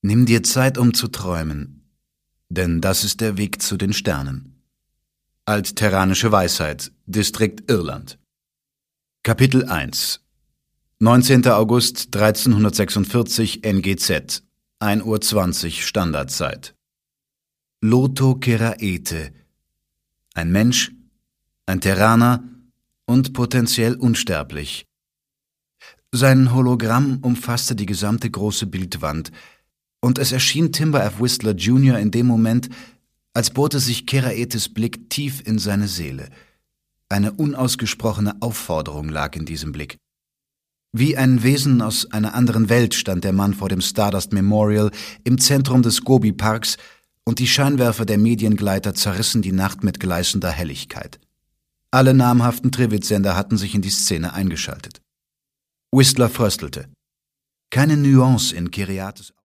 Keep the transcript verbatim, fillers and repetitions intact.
Nimm dir Zeit, um zu träumen, denn das ist der Weg zu den Sternen. Altterranische Weisheit, Distrikt Irland. Kapitel eins. neunzehnter August dreizehnhundertsechsundvierzig N G Z, ein Uhr zwanzig Standardzeit. Loto Keraete. Ein Mensch, ein Terraner und potenziell unsterblich. Sein Hologramm umfasste die gesamte große Bildwand, und es erschien Timber F. Whistler Junior in dem Moment, als bohrte sich Keraetes Blick tief in seine Seele. Eine unausgesprochene Aufforderung lag in diesem Blick. Wie ein Wesen aus einer anderen Welt stand der Mann vor dem Stardust Memorial im Zentrum des Gobi Parks, und die Scheinwerfer der Mediengleiter zerrissen die Nacht mit gleißender Helligkeit. Alle namhaften Trivet-Sender hatten sich in die Szene eingeschaltet. Whistler fröstelte. Keine Nuance in Keraetes